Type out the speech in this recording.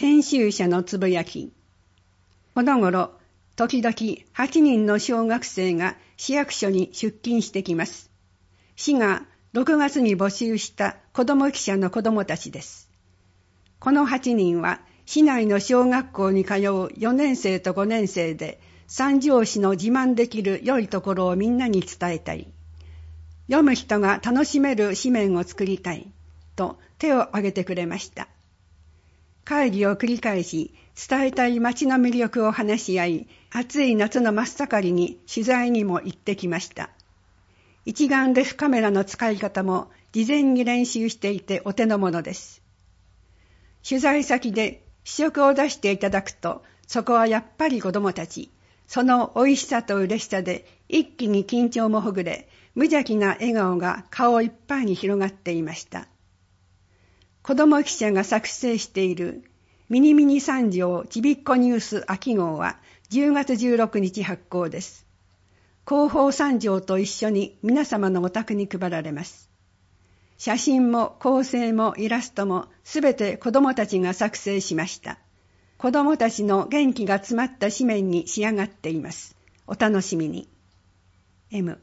編集者のつぶやき。この頃、時々8人の小学生が市役所に出勤してきます。市が6月に募集した子ども記者の子どもたちです。この8人は市内の小学校に通う4年生と5年生で、三条市の自慢できる良いところをみんなに伝えたい。読む人が楽しめる紙面を作りたい。と手を挙げてくれました。会議を繰り返し、伝えたい町の魅力を話し合い、暑い夏の真っ盛りに取材にも行ってきました。一眼レフカメラの使い方も事前に練習していてお手の物です。取材先で試食を出していただくと、そこはやっぱり子どもたち、その美味しさと嬉しさで一気に緊張もほぐれ、無邪気な笑顔が顔いっぱいに広がっていました。子ども記者が作成しているミニミニ三条ちびっこニュース秋号は10月16日発行です。広報三条と一緒に皆様のお宅に配られます。写真も構成もイラストもすべて子どもたちが作成しました。子どもたちの元気が詰まった紙面に仕上がっています。お楽しみに。M